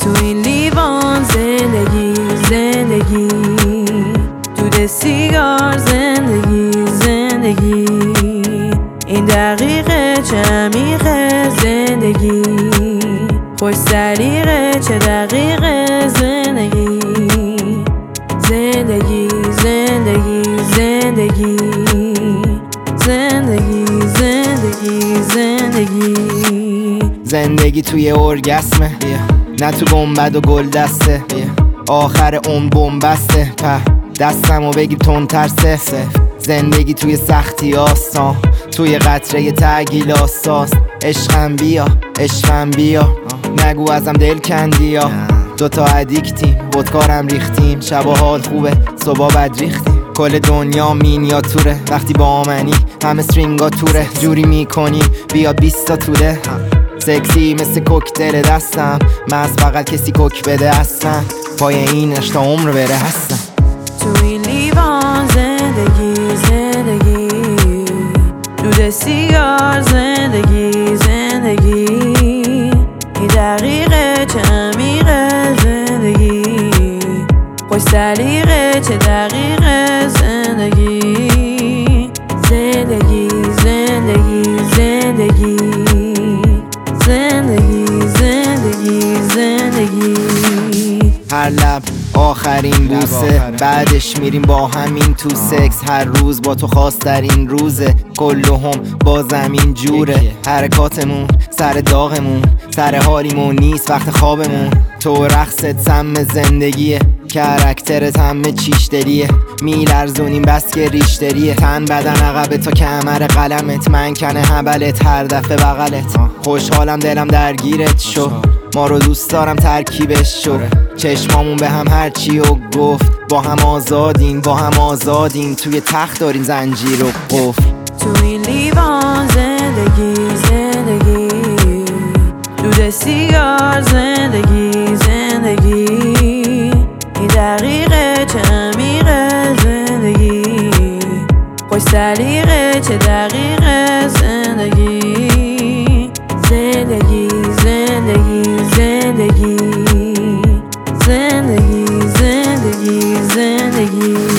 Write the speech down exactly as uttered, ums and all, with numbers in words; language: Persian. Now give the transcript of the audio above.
تو این لیوان زندگی زندگی، دود سیگار زندگی زندگی، این دقیقه چه عمیقه زندگی، خوش سلیقه چه دقیقه زندگی، زندگی زندگی زندگی زندگی زندگی زندگی زندگی توی ارگسمه، نه تو گنبد و گل دسته، آخر اون بومبسته، دستمو بگیر تون ترسه. زندگی توی سختی آسان، توی قطره تگیل آساس. عشقم بیا عشقم بیا، نگو ازم دل کندیا. دوتا ادیکتیم ودکارم ریختیم، شبا حال خوبه صبح بد ریختیم. کل دنیا مینیاتوره، وقتی با منی همه استرینگا توره. جوری میکنی بیاد بیستا توله، سکسی مثل کوکتل دستم، مست فقط کسی کوک بده هستم. پای این عشق عمر بره هستم. تو این لیوان زندگی زندگی، دود سیگار زندگی زندگی، این دقیقه چه عمیقه زندگی، خوش سلیقه چه دقیقه زندگی، زندگی زندگی زندگی زندگی زندگی زندگی. هر لب آخرین بوسه، بعدش میریم با همین تو سکس. هر روز با تو خاص در این روزه، کلهم با زمین جوره. حرکاتمون سر داغمون، سر حالیمون نیست وقت خوابمون. تو رقصت سم زندگیه، کرکترت همه چیش دلیه. میلرزونیم بس که ریشتریه، تن بدن عقب تا کمر قلمت. من کنه هبلت هر دفعه بغلت، خوشحالم دلم درگیرت شو. ما رو دوست دارم ترکیبش شو، چشمامون به هم هرچی و گفت. با هم آزادین با هم آزادین، توی تخت داریم زنجیر و قفل. تو این لیوان زندگی زندگی، دود سیگار زندگی زندگی، این دقیقه چه عمیقه زندگی، خوش سلیقه چه دقیقه زندگی، زندگی زندگی زندگی زندگی زندگی زندگی